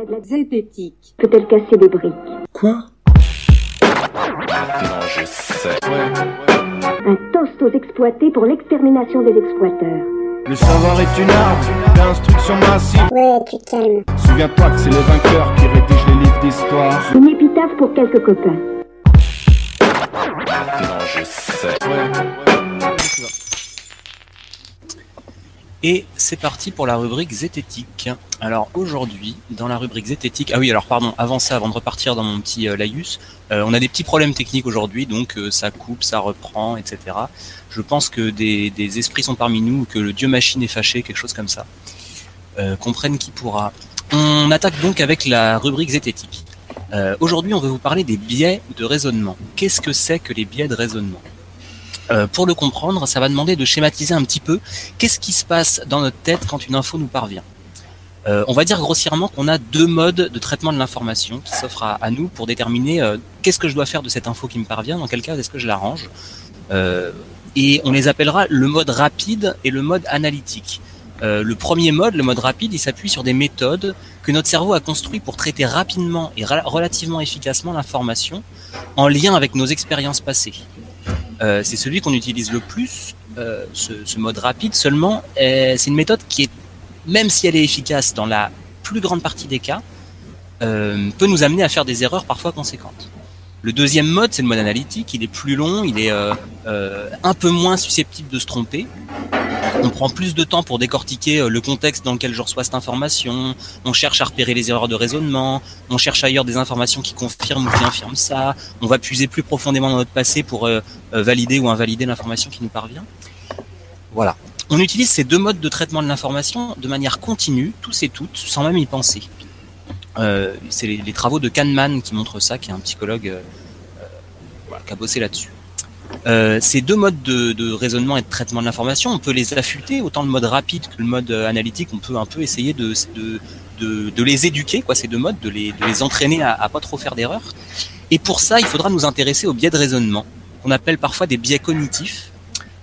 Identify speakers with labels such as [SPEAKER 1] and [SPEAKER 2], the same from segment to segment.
[SPEAKER 1] La zététique
[SPEAKER 2] peut-elle casser des briques?
[SPEAKER 3] Quoi?
[SPEAKER 4] Non, je sais.
[SPEAKER 2] Un toast aux exploités pour l'extermination des exploiteurs.
[SPEAKER 3] Le savoir est une arme d'instruction massive.
[SPEAKER 2] Ouais, tu te calmes.
[SPEAKER 3] Souviens-toi que c'est les vainqueurs qui rédigent les livres d'histoire.
[SPEAKER 2] Une épitaphe pour quelques copains.
[SPEAKER 4] Non, je sais.
[SPEAKER 5] Et c'est parti pour la rubrique zététique. Alors aujourd'hui, dans la rubrique zététique... Ah oui, alors pardon, avant ça, avant de repartir dans mon petit laïus, on a des petits problèmes techniques aujourd'hui, donc ça coupe, ça reprend, etc. Je pense que des esprits sont parmi nous, que le dieu machine est fâché, quelque chose comme ça. Comprenne qui pourra. On attaque donc avec la rubrique zététique. Aujourd'hui, on va vous parler des biais de raisonnement. Qu'est-ce que c'est que les biais de raisonnement ? Pour le comprendre, ça va demander de schématiser un petit peu qu'est-ce qui se passe dans notre tête quand une info nous parvient. On va dire grossièrement qu'on a deux modes de traitement de l'information qui s'offrent à nous pour déterminer qu'est-ce que je dois faire de cette info qui me parvient, dans quel cas est-ce que je l'arrange. Et on les appellera le mode rapide et le mode analytique. Le premier mode, le mode rapide, il s'appuie sur des méthodes que notre cerveau a construites pour traiter rapidement et relativement efficacement l'information en lien avec nos expériences passées. C'est celui qu'on utilise le plus, ce mode rapide. Seulement, c'est une méthode qui est, même si elle est efficace dans la plus grande partie des cas, peut nous amener à faire des erreurs parfois conséquentes. Le deuxième mode, c'est le mode analytique. Il est plus long, il est un peu moins susceptible de se tromper. On prend plus de temps pour décortiquer le contexte dans lequel je reçois cette information. On cherche à repérer les erreurs de raisonnement. On cherche ailleurs des informations qui confirment ou qui infirment ça. On va puiser plus profondément dans notre passé pour valider ou invalider l'information qui nous parvient. Voilà. On utilise ces deux modes de traitement de l'information de manière continue, tous et toutes, sans même y penser. C'est les travaux de Kahneman qui montrent ça, qui est un psychologue qui a bossé là-dessus. Ces deux modes de raisonnement et de traitement de l'information, on peut les affûter, autant le mode rapide que le mode analytique, on peut un peu essayer de les éduquer, quoi, ces deux modes, de les entraîner à pas trop faire d'erreurs. Et pour ça, il faudra nous intéresser aux biais de raisonnement, qu'on appelle parfois des biais cognitifs.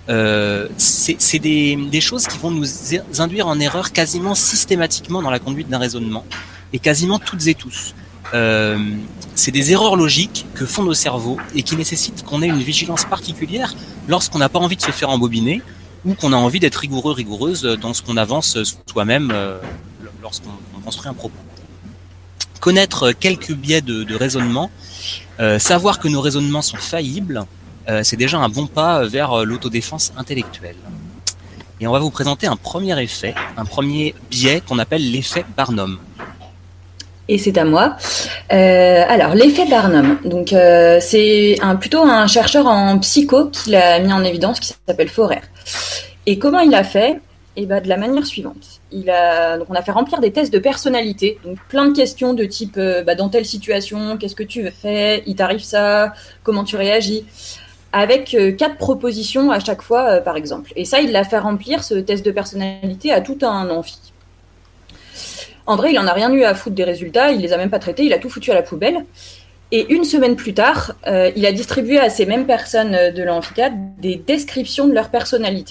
[SPEAKER 5] C'est des choses qui vont nous induire en erreur quasiment systématiquement dans la conduite d'un raisonnement, et quasiment toutes et tous. C'est des erreurs logiques que font nos cerveaux et qui nécessitent qu'on ait une vigilance particulière lorsqu'on n'a pas envie de se faire embobiner ou qu'on a envie d'être rigoureuse dans ce qu'on avance soi-même lorsqu'on construit un propos. Connaître quelques biais de raisonnement, savoir que nos raisonnements sont faillibles, c'est déjà un bon pas vers l'autodéfense intellectuelle. Et on va vous présenter un premier effet, un premier biais qu'on appelle l'effet Barnum.
[SPEAKER 6] Et c'est à moi. Alors, l'effet Barnum. Donc, c'est plutôt un chercheur en psycho qui l'a mis en évidence, qui s'appelle Forer. Et comment il a fait ? De la manière suivante. Donc, on a fait remplir des tests de personnalité. Donc, plein de questions de type, dans telle situation, qu'est-ce que tu fais ? Il t'arrive ça ? Comment tu réagis ? Avec 4 propositions à chaque fois, par exemple. Et ça, il l'a fait remplir, ce test de personnalité, à tout un amphi. En vrai, il n'en a rien eu à foutre des résultats, il les a même pas traités, il a tout foutu à la poubelle. Et une semaine plus tard, il a distribué à ces mêmes personnes de l'amphithéâtre des descriptions de leur personnalité.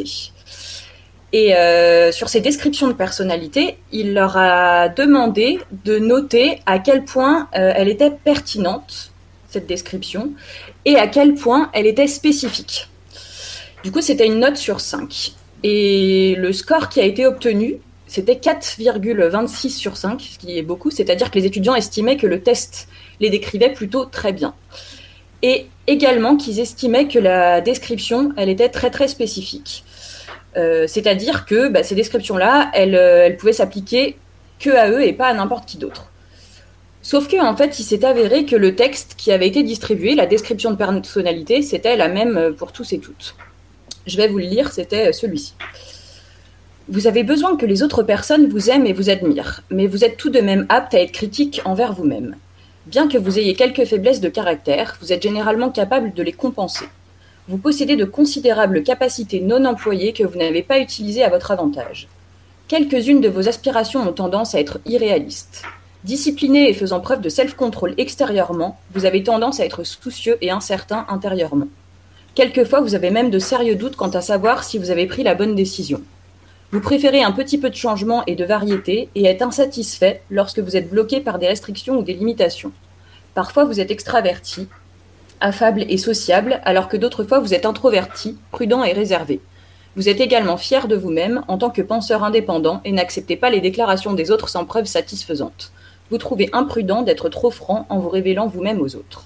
[SPEAKER 6] Et sur ces descriptions de personnalité, il leur a demandé de noter à quel point elle était pertinente, cette description, et à quel point elle était spécifique. Du coup, c'était une note sur 5. Et le score qui a été obtenu, c'était 4,26 sur 5, ce qui est beaucoup, c'est-à-dire que les étudiants estimaient que le test les décrivait plutôt très bien. Et également qu'ils estimaient que la description, elle était très très spécifique. C'est-à-dire que ces descriptions-là, elles pouvaient s'appliquer que à eux et pas à n'importe qui d'autre. Sauf que, en fait, il s'est avéré que le texte qui avait été distribué, la description de personnalité, c'était la même pour tous et toutes. Je vais vous le lire, c'était celui-ci. Vous avez besoin que les autres personnes vous aiment et vous admirent, mais vous êtes tout de même apte à être critique envers vous-même. Bien que vous ayez quelques faiblesses de caractère, vous êtes généralement capable de les compenser. Vous possédez de considérables capacités non employées que vous n'avez pas utilisées à votre avantage. Quelques-unes de vos aspirations ont tendance à être irréalistes. Discipliné et faisant preuve de self-control extérieurement, vous avez tendance à être soucieux et incertain intérieurement. Quelquefois, vous avez même de sérieux doutes quant à savoir si vous avez pris la bonne décision. Vous préférez un petit peu de changement et de variété et êtes insatisfait lorsque vous êtes bloqué par des restrictions ou des limitations. Parfois, vous êtes extraverti, affable et sociable, alors que d'autres fois, vous êtes introverti, prudent et réservé. Vous êtes également fier de vous-même en tant que penseur indépendant et n'acceptez pas les déclarations des autres sans preuve satisfaisante. Vous trouvez imprudent d'être trop franc en vous révélant vous-même aux autres.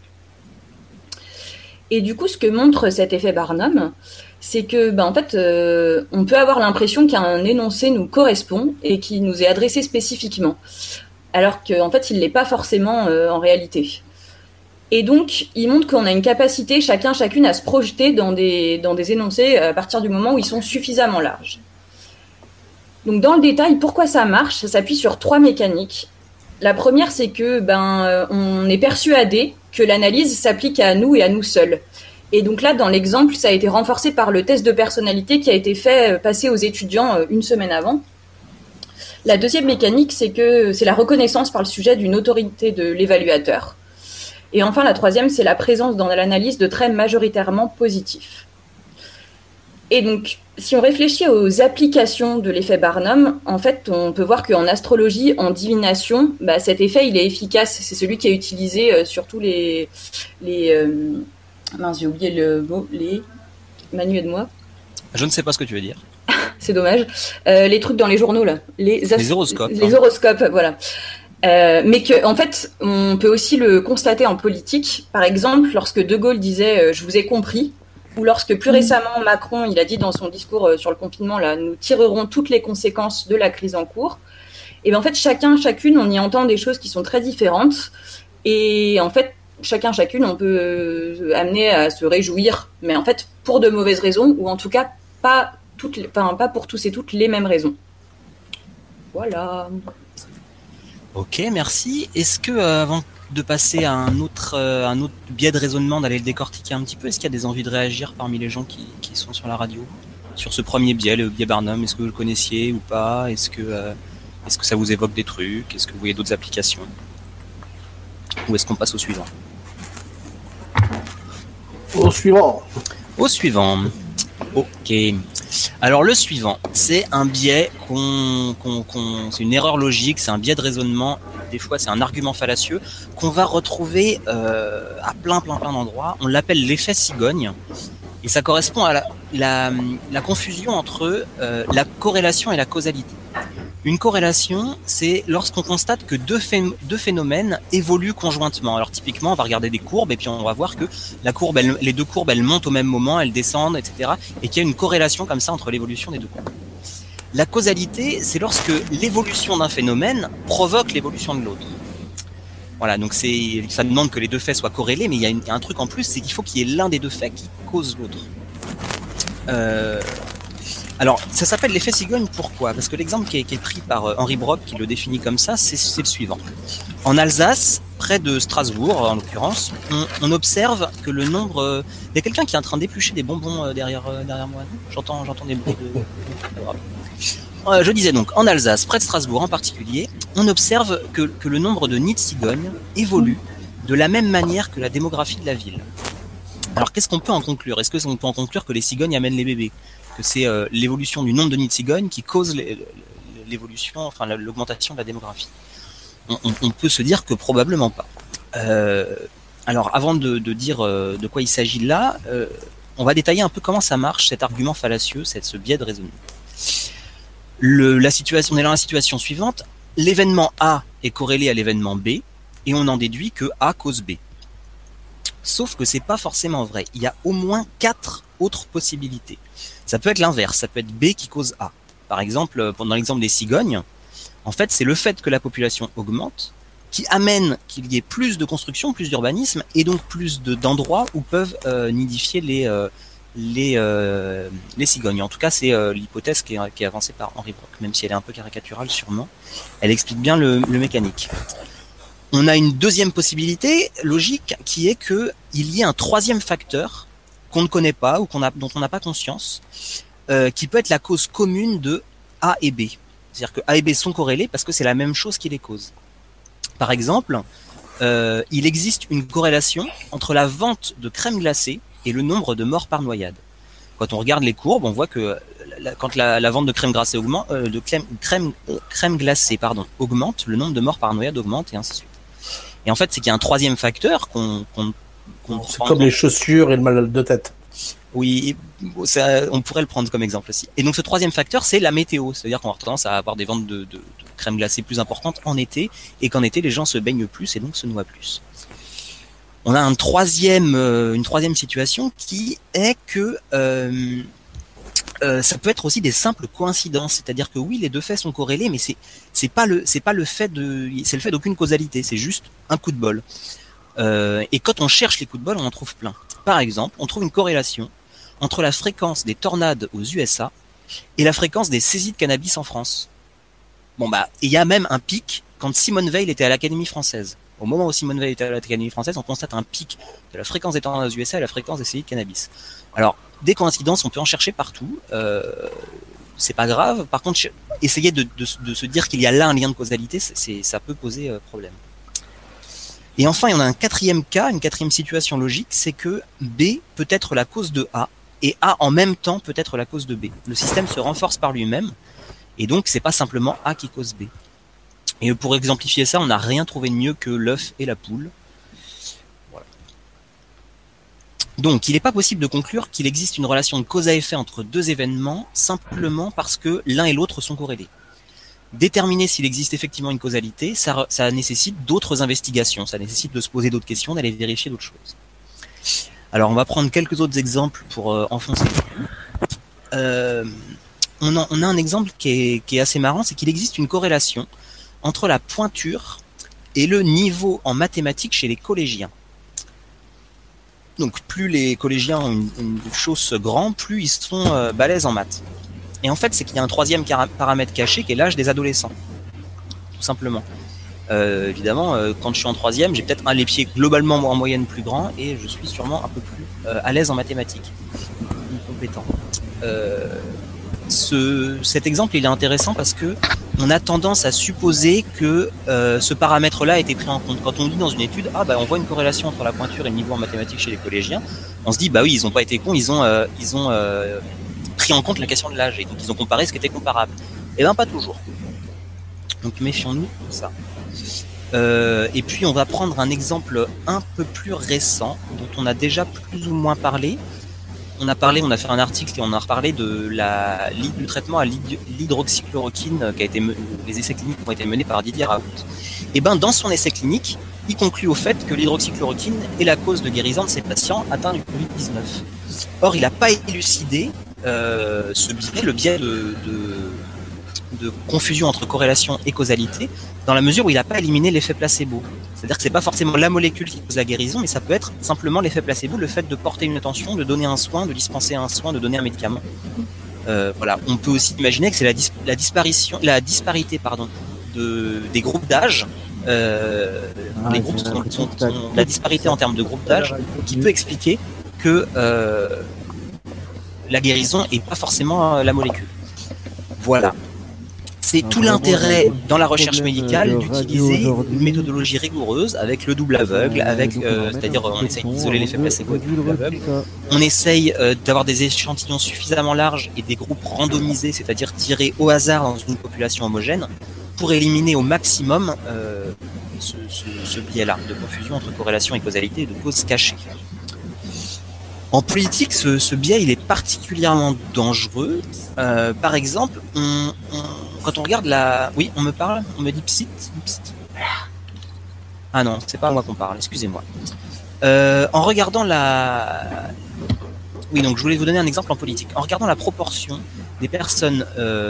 [SPEAKER 6] Et du coup, ce que montre cet effet Barnum, c'est que, en fait, on peut avoir l'impression qu'un énoncé nous correspond et qui nous est adressé spécifiquement, alors qu'en fait, il ne l'est pas forcément en réalité. Et donc, il montre qu'on a une capacité, chacune, à se projeter dans des énoncés à partir du moment où ils sont suffisamment larges. Donc, dans le détail, pourquoi ça marche ? Ça s'appuie sur 3 mécaniques. La première, c'est que on est persuadé que l'analyse s'applique à nous et à nous seuls. Et donc là, dans l'exemple, ça a été renforcé par le test de personnalité qui a été fait passer aux étudiants une semaine avant. La deuxième mécanique, c'est que c'est la reconnaissance par le sujet d'une autorité de l'évaluateur. Et enfin, la troisième, c'est la présence dans l'analyse de traits majoritairement positifs. Et donc, si on réfléchit aux applications de l'effet Barnum, en fait, on peut voir qu'en astrologie, en divination, cet effet, il est efficace. C'est celui qui est utilisé sur tous les mince, j'ai oublié le mot, Manu, aide-moi.
[SPEAKER 5] Je ne sais pas ce que tu veux dire.
[SPEAKER 6] C'est dommage. Les trucs dans les journaux, là.
[SPEAKER 5] Les horoscopes.
[SPEAKER 6] Les horoscopes, voilà. Mais en fait, on peut aussi le constater en politique. Par exemple, lorsque De Gaulle disait « je vous ai compris », ou lorsque plus récemment Macron, il a dit dans son discours sur le confinement, là, nous tirerons toutes les conséquences de la crise en cours. Et en fait, chacune, on y entend des choses qui sont très différentes. Et en fait, chacune, on peut amener à se réjouir, mais en fait, pour de mauvaises raisons, ou en tout cas, pas pour tous et toutes les mêmes raisons. Voilà.
[SPEAKER 5] Ok, merci. Est-ce que, avant de passer à un autre biais de raisonnement, d'aller le décortiquer un petit peu, est-ce qu'il y a des envies de réagir parmi les gens qui sont sur la radio sur ce premier biais, le biais Barnum? Est-ce que vous le connaissiez ou pas? Est-ce que ça vous évoque des trucs? Est-ce que vous voyez d'autres applications? Ou est-ce qu'on passe au suivant?
[SPEAKER 1] Au suivant.
[SPEAKER 5] Au suivant. Ok. Alors le suivant, c'est un biais c'est une erreur logique, c'est un biais de raisonnement. Des fois, c'est un argument fallacieux qu'on va retrouver à plein d'endroits. On l'appelle l'effet cigogne, et ça correspond à la confusion entre la corrélation et la causalité. Une corrélation, c'est lorsqu'on constate que deux phénomènes évoluent conjointement. Alors typiquement, on va regarder des courbes et puis on va voir que les deux courbes, elles montent au même moment, elles descendent, etc. Et qu'il y a une corrélation comme ça entre l'évolution des deux courbes. La causalité, c'est lorsque l'évolution d'un phénomène provoque l'évolution de l'autre. Voilà, donc ça demande que les deux faits soient corrélés, mais il y a un truc en plus, c'est qu'il faut qu'il y ait l'un des deux faits qui cause l'autre. Alors, ça s'appelle l'effet cigogne, pourquoi? Parce que l'exemple qui est pris par Henri Brock, qui le définit comme ça, c'est le suivant. En Alsace, près de Strasbourg, en l'occurrence, on observe que le nombre... Il y a quelqu'un qui est en train d'éplucher des bonbons derrière moi. J'entends des bruits de... Je disais donc, en Alsace, près de Strasbourg en particulier, on observe que le nombre de nids de cigognes évolue de la même manière que la démographie de la ville. Alors, qu'est-ce qu'on peut en conclure? Est-ce qu'on peut en conclure que les cigognes amènent les bébés? Que c'est l'évolution du nombre de nids de cigognes qui cause l'évolution, enfin l'augmentation de la démographie? On peut se dire que probablement pas. Alors, avant de dire de quoi il s'agit là, on va détailler un peu comment ça marche, cet argument fallacieux, ce biais de raisonnement. On est dans la situation suivante. L'événement A est corrélé à l'événement B et on en déduit que A cause B. Sauf que c'est pas forcément vrai. Il y a au moins 4 autres possibilités. Ça peut être l'inverse, ça peut être B qui cause A. Par exemple, dans l'exemple des cigognes, en fait, c'est le fait que la population augmente qui amène qu'il y ait plus de construction, plus d'urbanisme et donc plus d'endroits où peuvent nidifier les cigognes. En tout cas, c'est l'hypothèse qui est avancée par Henri Brock, même si elle est un peu caricaturale sûrement. Elle explique bien le mécanique. On a une deuxième possibilité logique qui est que il y ait un troisième facteur qu'on ne connaît pas ou dont on n'a pas conscience, qui peut être la cause commune de A et B. C'est-à-dire que A et B sont corrélés parce que c'est la même chose qui les cause. Par exemple, il existe une corrélation entre la vente de crème glacée et le nombre de morts par noyade. Quand on regarde les courbes, on voit que quand la vente de crème glacée crème glacée augmente, le nombre de morts par noyade augmente et ainsi de suite. Et en fait, c'est qu'il y a un troisième facteur
[SPEAKER 1] c'est comme les chaussures et le mal de tête.
[SPEAKER 5] Oui, on pourrait le prendre comme exemple aussi. Et donc ce troisième facteur, c'est la météo. C'est-à-dire qu'on a tendance à avoir des ventes de crème glacée plus importantes en été, et qu'en été, les gens se baignent plus et donc se noient plus. On a une troisième situation qui est que ça peut être aussi des simples coïncidences. C'est-à-dire que oui, les deux faits sont corrélés, mais c'est pas le fait d'aucune causalité. C'est juste un coup de bol. Et quand on cherche les coups de bol, on en trouve plein. Par exemple, on trouve une corrélation entre la fréquence des tornades aux USA et la fréquence des saisies de cannabis en France. Il y a même un pic quand Simone Veil était à l'Académie française. Au moment où Simone Veil était à l'Académie française, on constate un pic de la fréquence des tornades aux USA et la fréquence des saisies de cannabis. Alors, des coïncidences, on peut en chercher partout. C'est pas grave. Par contre, essayer de se dire qu'il y a là un lien de causalité, ça peut poser problème. Et enfin, il y en a un quatrième cas, une quatrième situation logique, c'est que B peut être la cause de A, et A en même temps peut être la cause de B. Le système se renforce par lui-même, et donc c'est pas simplement A qui cause B. Et pour exemplifier ça, on n'a rien trouvé de mieux que l'œuf et la poule. Voilà. Donc, il n'est pas possible de conclure qu'il existe une relation de cause à effet entre deux événements, simplement parce que l'un et l'autre sont corrélés. Déterminer s'il existe effectivement une causalité, ça nécessite d'autres investigations, ça nécessite de se poser d'autres questions, d'aller vérifier d'autres choses. Alors on va prendre quelques autres exemples pour enfoncer le coup. On a un exemple qui est assez marrant, c'est qu'il existe une corrélation entre la pointure et le niveau en mathématiques chez les collégiens. Donc plus les collégiens ont une chausse grande, plus ils sont balèzes en maths. Et en fait, c'est qu'il y a un troisième paramètre caché qui est l'âge des adolescents, tout simplement. Évidemment, quand je suis en troisième, j'ai peut-être les pieds globalement en moyenne plus grands et je suis sûrement un peu plus à l'aise en mathématiques, plus compétent. Cet exemple, il est intéressant parce que on a tendance à supposer que ce paramètre-là a été pris en compte. Quand on lit dans une étude, on voit une corrélation entre la pointure et le niveau en mathématiques chez les collégiens, on se dit, oui, ils n'ont pas été cons, ils ont pris en compte la question de l'âge, et donc ils ont comparé ce qui était comparable. Eh bien, pas toujours. Donc méfions-nous de ça. Et puis on va prendre un exemple un peu plus récent, dont on a déjà plus ou moins parlé. On a fait un article et on a reparlé du traitement à l'hydroxychloroquine les essais cliniques qui ont été menés par Didier Raoult. Et dans son essai clinique, il conclut au fait que l'hydroxychloroquine est la cause de guérison de ces patients atteints du Covid-19. Or, il n'a pas élucidé le biais de confusion entre corrélation et causalité, dans la mesure où il n'a pas éliminé l'effet placebo. C'est-à-dire que c'est pas forcément la molécule qui cause la guérison, mais ça peut être simplement l'effet placebo, le fait de porter une attention, de donner un soin, de dispenser un soin, de donner un médicament. Voilà. On peut aussi imaginer que c'est la disparité des groupes d'âge, la disparité en termes de groupes d'âge, qui peut expliquer que la guérison est pas forcément la molécule. Voilà. C'est tout l'intérêt dans la recherche médicale d'utiliser une méthodologie rigoureuse avec le double aveugle, c'est-à-dire on essaye d'isoler l'effet placebo avec le double aveugle. On essaye d'avoir des échantillons suffisamment larges et des groupes randomisés, c'est-à-dire tirés au hasard dans une population homogène, pour éliminer au maximum ce biais-là de confusion entre corrélation et causalité et de cause cachée. En politique, ce biais, il est particulièrement dangereux. Par exemple, quand on regarde Oui, on me dit psit. Ah non, c'est pas à moi qu'on parle, excusez-moi. En regardant Oui, donc je voulais vous donner un exemple en politique. En regardant la proportion des personnes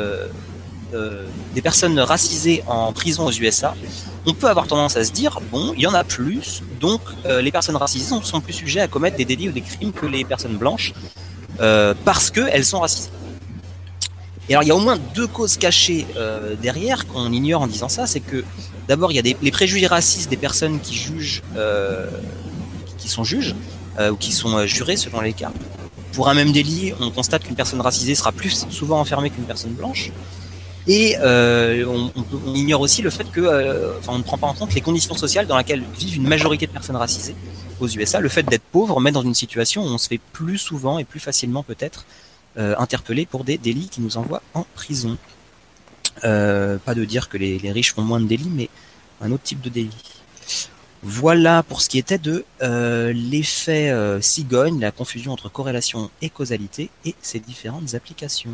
[SPEAKER 5] racisées en prison aux USA, on peut avoir tendance à se dire, il y en a plus, donc les personnes racisées sont plus sujets à commettre des délits ou des crimes que les personnes blanches, parce qu'elles sont racisées. Et alors il y a au moins deux causes cachées derrière qu'on ignore en disant ça, c'est que d'abord il y a les préjugés racistes des personnes qui jugent, qui sont juges, ou qui sont jurés selon les cas. Pour un même délit, on constate qu'une personne racisée sera plus souvent enfermée qu'une personne blanche. Et on ignore aussi le fait que, on ne prend pas en compte les conditions sociales dans lesquelles vivent une majorité de personnes racisées aux USA. Le fait d'être pauvre met dans une situation où on se fait plus souvent et plus facilement peut-être interpellés pour des délits qui nous envoient en prison. Pas de dire que les riches font moins de délits, mais un autre type de délit. Voilà pour ce qui était de l'effet cigogne, la confusion entre corrélation et causalité et ses différentes applications.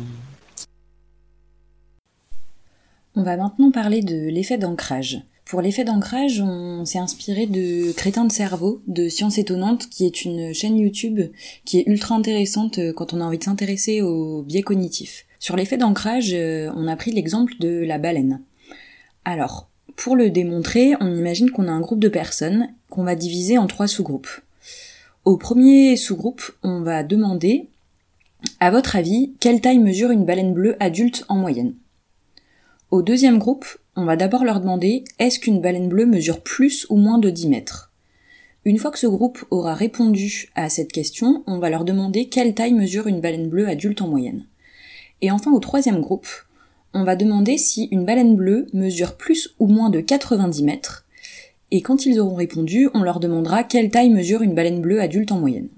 [SPEAKER 6] On va maintenant parler de l'effet d'ancrage. Pour l'effet d'ancrage, on s'est inspiré de Crétin de cerveau, de Science étonnante, qui est une chaîne YouTube qui est ultra intéressante quand on a envie de s'intéresser aux biais cognitifs. Sur l'effet d'ancrage, on a pris l'exemple de la baleine. Alors, pour le démontrer, on imagine qu'on a un groupe de personnes qu'on va diviser en 3 sous-groupes. Au premier sous-groupe, on va demander, à votre avis, quelle taille mesure une baleine bleue adulte en moyenne ? Au deuxième groupe, on va d'abord leur demander, est-ce qu'une baleine bleue mesure plus ou moins de 10 mètres ? Une fois que ce groupe aura répondu à cette question, on va leur demander quelle taille mesure une baleine bleue adulte en moyenne. Et enfin, au troisième groupe, on va demander si une baleine bleue mesure plus ou moins de 90 mètres, et quand ils auront répondu, on leur demandera quelle taille mesure une baleine bleue adulte en moyenne.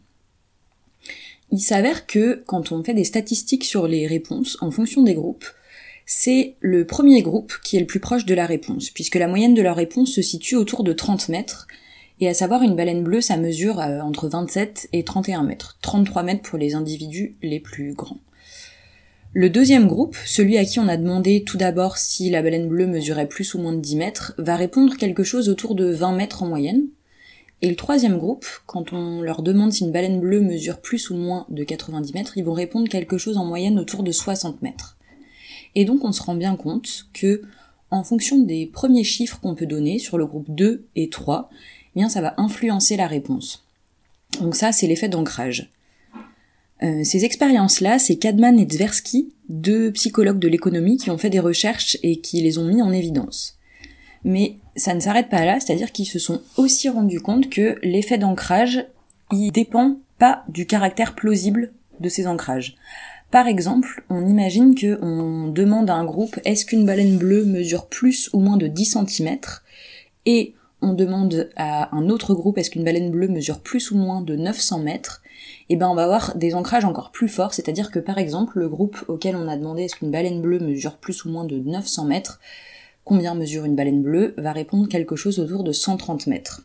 [SPEAKER 6] Il s'avère que, quand on fait des statistiques sur les réponses, en fonction des groupes, c'est le premier groupe qui est le plus proche de la réponse, puisque la moyenne de leur réponse se situe autour de 30 mètres, et à savoir une baleine bleue, ça mesure entre 27 et 31 mètres, 33 mètres pour les individus les plus grands. Le deuxième groupe, celui à qui on a demandé tout d'abord si la baleine bleue mesurait plus ou moins de 10 mètres, va répondre quelque chose autour de 20 mètres en moyenne. Et le troisième groupe, quand on leur demande si une baleine bleue mesure plus ou moins de 90 mètres, ils vont répondre quelque chose en moyenne autour de 60 mètres. Et donc on se rend bien compte que, en fonction des premiers chiffres qu'on peut donner sur le groupe 2 et 3, eh bien ça va influencer la réponse. Donc ça, c'est l'effet d'ancrage. Ces expériences-là, c'est Kadman et Tversky, 2 psychologues de l'économie qui ont fait des recherches et qui les ont mis en évidence. Mais ça ne s'arrête pas là, c'est-à-dire qu'ils se sont aussi rendus compte que l'effet d'ancrage, il dépend pas du caractère plausible de ces ancrages. Par exemple, on imagine qu'on demande à un groupe « est-ce qu'une baleine bleue mesure plus ou moins de 10 cm ?» et on demande à un autre groupe « est-ce qu'une baleine bleue mesure plus ou moins de 900 mètres ?» et ben on va avoir des ancrages encore plus forts, c'est-à-dire que par exemple, le groupe auquel on a demandé « est-ce qu'une baleine bleue mesure plus ou moins de 900 mètres ?» combien mesure une baleine bleue va répondre quelque chose autour de 130 mètres.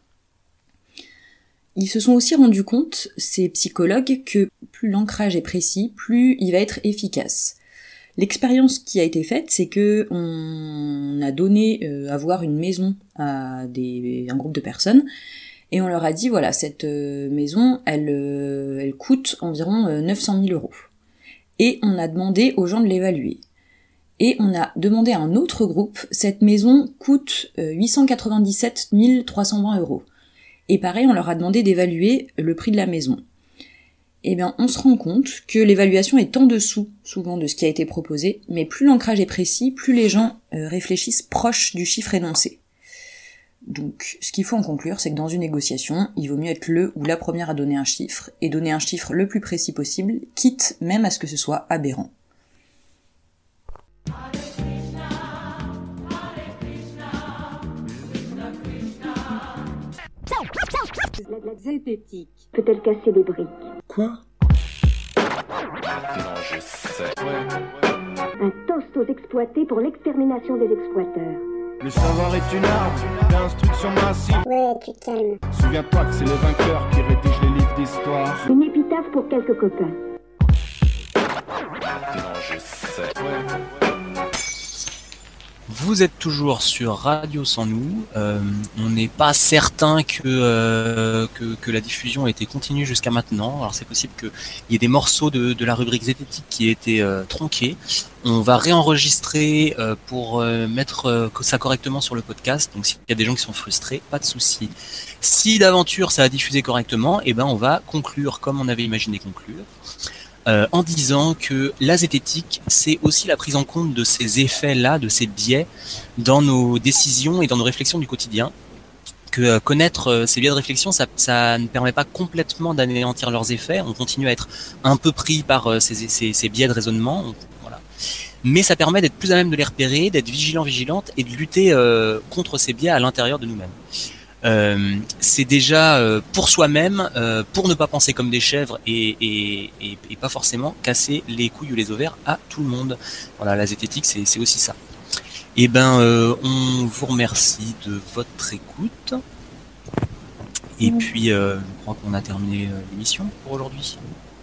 [SPEAKER 6] Ils se sont aussi rendus compte, ces psychologues, que plus l'ancrage est précis, plus il va être efficace. L'expérience qui a été faite, c'est que on a donné à voir une maison à un groupe de personnes, et on leur a dit, voilà, cette maison, elle coûte environ 900 000 €. Et on a demandé aux gens de l'évaluer. Et on a demandé à un autre groupe, cette maison coûte 897 320 €. Et pareil, on leur a demandé d'évaluer le prix de la maison. Eh bien, on se rend compte que l'évaluation est en dessous, souvent, de ce qui a été proposé, mais plus l'ancrage est précis, plus les gens réfléchissent proche du chiffre énoncé. Donc, ce qu'il faut en conclure, c'est que dans une négociation, il vaut mieux être le ou la première à donner un chiffre, et donner un chiffre le plus précis possible, quitte même à ce que ce soit aberrant.
[SPEAKER 2] La zététique peut-elle casser des briques?
[SPEAKER 1] Quoi?
[SPEAKER 4] Maintenant je sais.
[SPEAKER 2] Un toast aux exploités pour l'extermination des exploiteurs.
[SPEAKER 3] Le savoir est une arme d'instruction massive.
[SPEAKER 2] Ouais, tu te calmes.
[SPEAKER 3] Souviens-toi que c'est les vainqueurs qui rédigent les livres d'histoire.
[SPEAKER 2] Une épitaphe pour quelques copains.
[SPEAKER 4] Maintenant je sais.
[SPEAKER 5] Vous êtes toujours sur Radio Sans Nous. On n'est pas certain que la diffusion ait été continue jusqu'à maintenant. Alors c'est possible qu'il y ait des morceaux de la rubrique zététique qui aient été tronqués. On va réenregistrer pour mettre ça correctement sur le podcast. Donc s'il y a des gens qui sont frustrés, pas de souci. Si d'aventure ça a diffusé correctement, eh ben on va conclure comme on avait imaginé conclure. En disant que la zététique, c'est aussi la prise en compte de ces effets-là, de ces biais, dans nos décisions et dans nos réflexions du quotidien. Que connaître ces biais de réflexion, ça ne permet pas complètement d'anéantir leurs effets. On continue à être un peu pris par ces biais de raisonnement. Voilà. Mais ça permet d'être plus à même de les repérer, d'être vigilante et de lutter contre ces biais à l'intérieur de nous-mêmes. c'est déjà pour soi-même, pour ne pas penser comme des chèvres et pas forcément casser les couilles ou les ovaires à tout le monde. Voilà, la zététique, c'est aussi ça. Et ben, on vous remercie de votre écoute. Et puis, je crois qu'on a terminé l'émission pour aujourd'hui.